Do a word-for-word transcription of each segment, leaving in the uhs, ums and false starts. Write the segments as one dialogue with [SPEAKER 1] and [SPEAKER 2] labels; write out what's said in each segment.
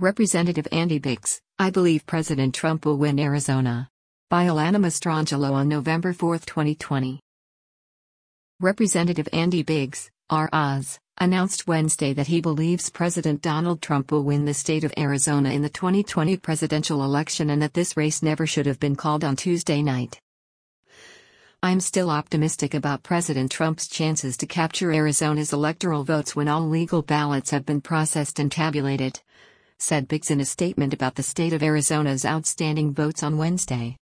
[SPEAKER 1] Representative Andy Biggs, I believe President Trump will win Arizona. By Alana Mastrangelo on November fourth, twenty twenty. Representative Andy Biggs, R. Oz, announced Wednesday that he believes President Donald Trump will win the state of Arizona in the twenty twenty presidential election and that this race never should have been called on Tuesday night. I'm still optimistic about President Trump's chances to capture Arizona's electoral votes when all legal ballots have been processed and tabulated, said Biggs in a statement about the state of Arizona's outstanding votes on Wednesday.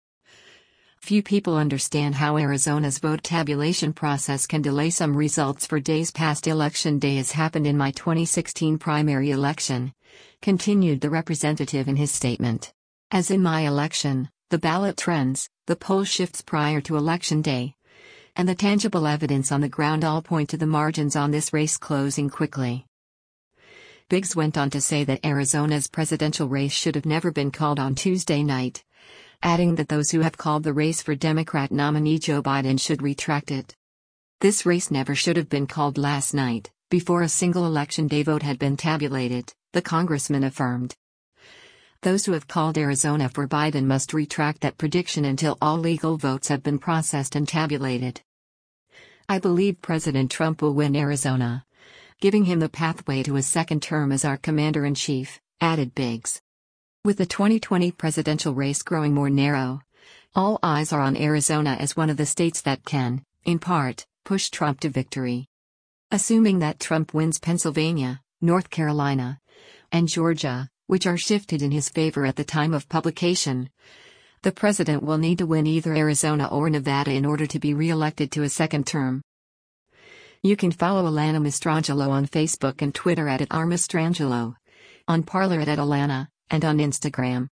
[SPEAKER 1] Few people understand how Arizona's vote tabulation process can delay some results for days past Election Day, as happened in my twenty sixteen primary election, continued the representative in his statement. As in my election, the ballot trends, the poll shifts prior to Election Day, and the tangible evidence on the ground all point to the margins on this race closing quickly. Biggs went on to say that Arizona's presidential race should have never been called on Tuesday night, adding that those who have called the race for Democrat nominee Joe Biden should retract it. This race never should have been called last night, before a single Election Day vote had been tabulated, the congressman affirmed. Those who have called Arizona for Biden must retract that prediction until all legal votes have been processed and tabulated. I believe President Trump will win Arizona, giving him the pathway to a second term as our commander-in-chief, added Biggs. With the twenty twenty presidential race growing more narrow, all eyes are on Arizona as one of the states that can, in part, push Trump to victory. Assuming that Trump wins Pennsylvania, North Carolina, and Georgia, which are shifted in his favor at the time of publication, the president will need to win either Arizona or Nevada in order to be re-elected to a second term. You can follow Alana Mastrangelo on Facebook and Twitter at, at R Mastrangelo, on Parler at, at Alana, and on Instagram.